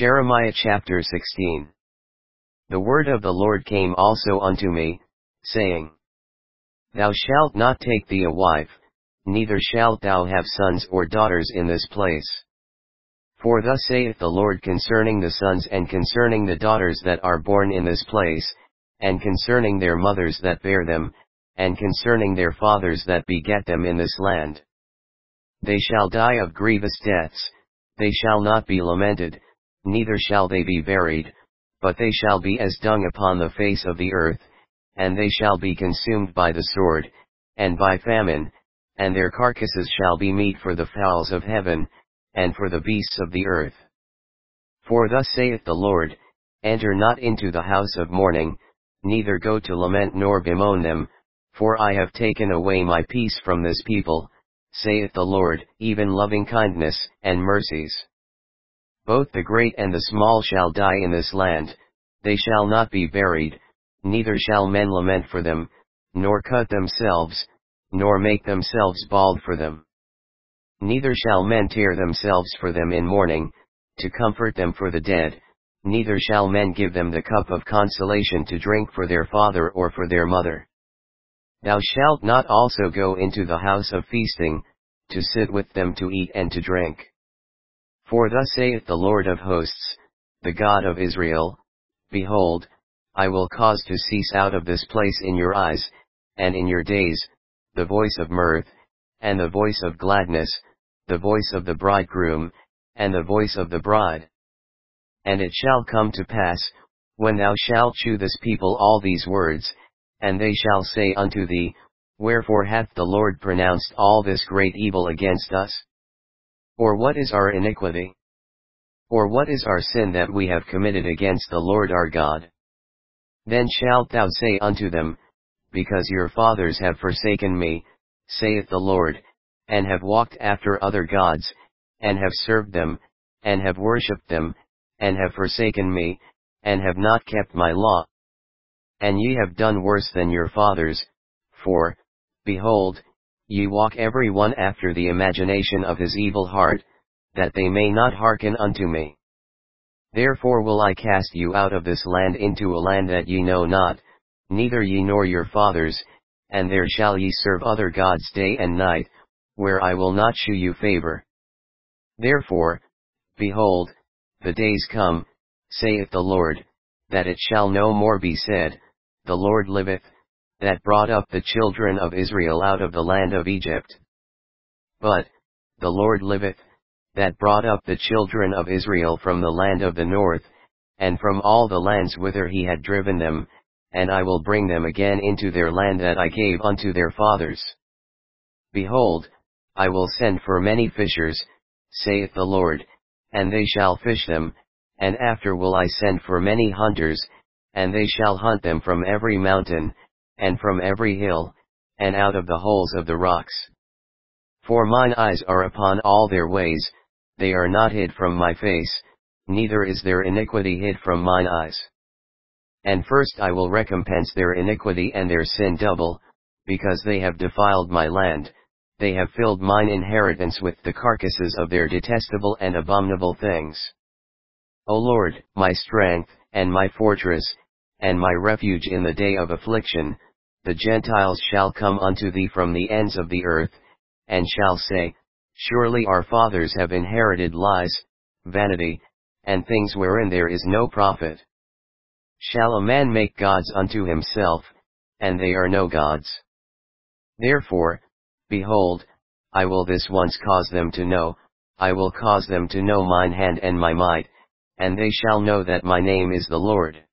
Jeremiah chapter 16. The word of the Lord came also unto me, saying, Thou shalt not take thee a wife, neither shalt thou have sons or daughters in this place. For thus saith the Lord concerning the sons and concerning the daughters that are born in this place, and concerning their mothers that bear them, and concerning their fathers that begat them in this land. They shall die of grievous deaths, they shall not be lamented, neither shall they be buried, but they shall be as dung upon the face of the earth, and they shall be consumed by the sword, and by famine, and their carcasses shall be meat for the fowls of heaven, and for the beasts of the earth. For thus saith the Lord, Enter not into the house of mourning, neither go to lament nor bemoan them, for I have taken away my peace from this people, saith the Lord, even loving kindness and mercies. Both the great and the small shall die in this land, they shall not be buried, neither shall men lament for them, nor cut themselves, nor make themselves bald for them. Neither shall men tear themselves for them in mourning, to comfort them for the dead, neither shall men give them the cup of consolation to drink for their father or for their mother. Thou shalt not also go into the house of feasting, to sit with them to eat and to drink. For thus saith the Lord of hosts, the God of Israel, Behold, I will cause to cease out of this place in your eyes, and in your days, the voice of mirth, and the voice of gladness, the voice of the bridegroom, and the voice of the bride. And it shall come to pass, when thou shalt shew this people all these words, and they shall say unto thee, Wherefore hath the Lord pronounced all this great evil against us? Or what is our iniquity? Or what is our sin that we have committed against the Lord our God? Then shalt thou say unto them, Because your fathers have forsaken me, saith the Lord, and have walked after other gods, and have served them, and have worshipped them, and have forsaken me, and have not kept my law. And ye have done worse than your fathers, for, behold, ye walk every one after the imagination of his evil heart, that they may not hearken unto me. Therefore will I cast you out of this land into a land that ye know not, neither ye nor your fathers, and there shall ye serve other gods day and night, where I will not shew you favor. Therefore, behold, the days come, saith the Lord, that it shall no more be said, The Lord liveth, that brought up the children of Israel out of the land of Egypt. But, the Lord liveth, that brought up the children of Israel from the land of the north, and from all the lands whither he had driven them, and I will bring them again into their land that I gave unto their fathers. Behold, I will send for many fishers, saith the Lord, and they shall fish them, and after will I send for many hunters, and they shall hunt them from every mountain, and from every hill, and out of the holes of the rocks. For mine eyes are upon all their ways, they are not hid from my face, neither is their iniquity hid from mine eyes. And first I will recompense their iniquity and their sin double, because they have defiled my land, they have filled mine inheritance with the carcasses of their detestable and abominable things. O Lord, my strength, and my fortress, and my refuge in the day of affliction, the Gentiles shall come unto thee from the ends of the earth, and shall say, Surely our fathers have inherited lies, vanity, and things wherein there is no profit. Shall a man make gods unto himself, and they are no gods? Therefore, behold, I will this once cause them to know, I will cause them to know mine hand and my might, and they shall know that my name is the Lord.